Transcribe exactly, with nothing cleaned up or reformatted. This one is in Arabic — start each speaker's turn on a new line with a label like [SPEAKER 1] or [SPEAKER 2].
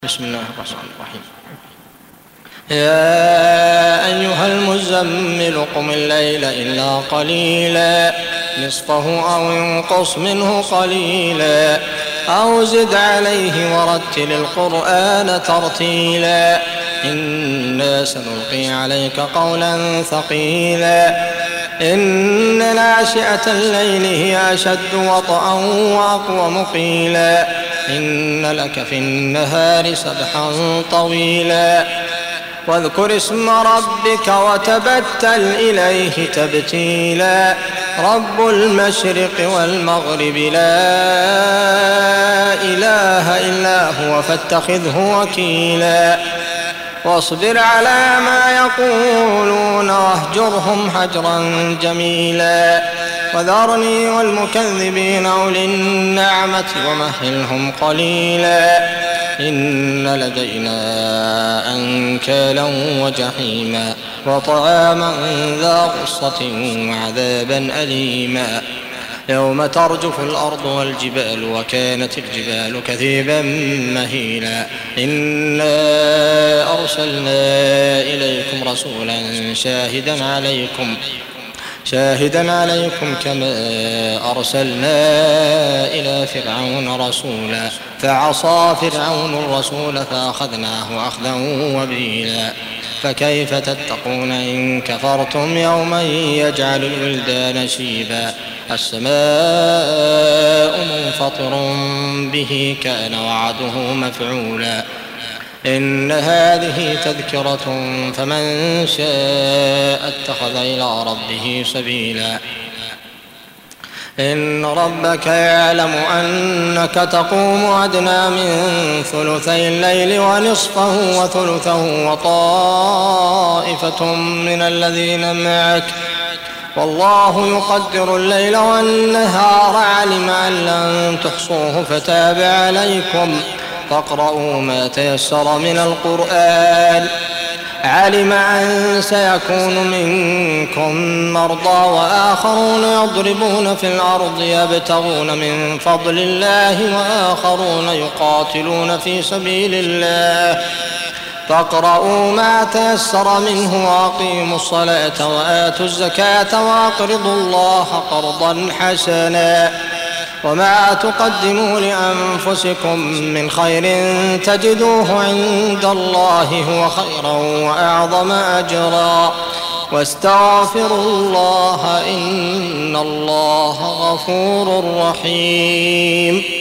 [SPEAKER 1] بسم الله الرحمن الرحيم. يا أيها المزمل قم الليل إلا قليلا نصفه أو انقص منه قليلا أو زد عليه ورتل القرآن ترتيلا إنا سنلقي عليك قولا ثقيلا إن ناشئة الليل هي أشد وطئا وأقوم قيلا إن لك في النهار سبحا طويلا واذكر اسم ربك وتبتل إليه تبتيلا رب المشرق والمغرب لا إله إلا هو فاتخذه وكيلا واصبر على ما يقولون واهجرهم هجرا جميلا وذرني والمكذبين أولي النعمة ومهلهم قليلا إن لدينا أنكالا وجحيما وطعاما ذا غصة وعذابا أليما يوم ترجف الأرض والجبال وكانت الجبال كثيبا مهيلا إنا أرسلنا إليكم رسولا شاهدا عليكم شاهدا عليكم كما أرسلنا إلى فرعون رسولا فعصى فرعون الرسول فأخذناه أخذا وبيلا فكيف تتقون إن كفرتم يوما يجعل الولدان شيبا السماء منفطر به كان وعده مفعولا إن هذه تذكرة فمن شاء اتخذ إلى ربه سبيلا إن ربك يعلم أنك تقوم أدنى من ثلثي الليل ونصفه وثلثه وطائفة من الذين معك والله يقدر الليل والنهار علم أن لن تحصوه فتاب عليكم فاقرؤوا ما تيسر من القرآن علم أن سيكون منكم مرضى وآخرون يضربون في الأرض يبتغون من فضل الله وآخرون يقاتلون في سبيل الله فاقرؤوا ما تيسر منه وأقيموا الصلاة وآتوا الزكاة وأقرضوا الله قرضا حسنا وما تقدموا لأنفسكم من خير تجدوه عند الله هو خيرا وأعظم أجرا واستغفروا الله إن الله غفور رحيم.